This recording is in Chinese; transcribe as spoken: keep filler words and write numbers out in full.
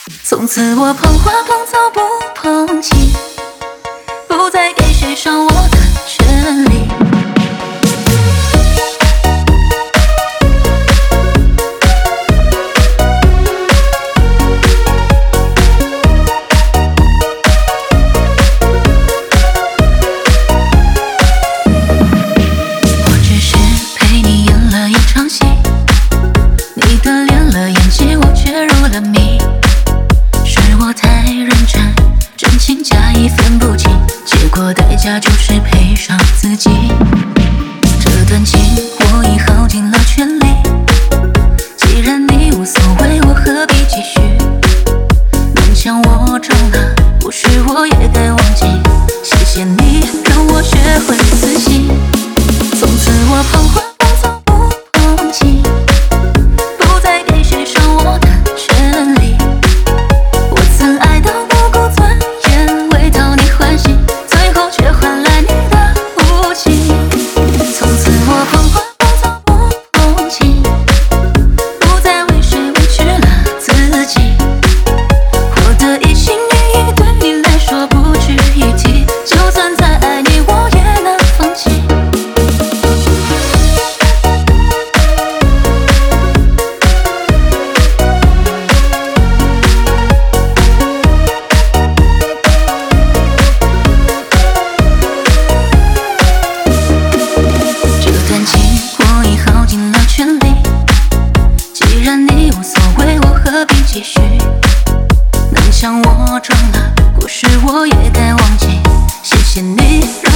从此我碰花碰草不碰情，不再给谁伤我的权利。我只是陪你演了一场戏，你的练了演技，我却入了迷。是我太认真，真情假意分不清，结果代价就是赔上自己。这段情我已耗尽了全力，既然你无所谓，我何必继续？勉强我中了，不是我也该忘记。谢谢你让我学会自信，从此我碰花碰草不碰情，不再给谁伤我的权利。我曾爱到不顾尊严，为讨你欢喜，最后却换来你的无情。从此我碰花碰草不碰情，不再为谁委屈了自己。我的一心一意对你来说不值一提，就算再爱你我也难放弃。这段情我已耗尽了全力，既然你无所谓，我何必继续？能将我中了，不是我也该忘记。谢谢你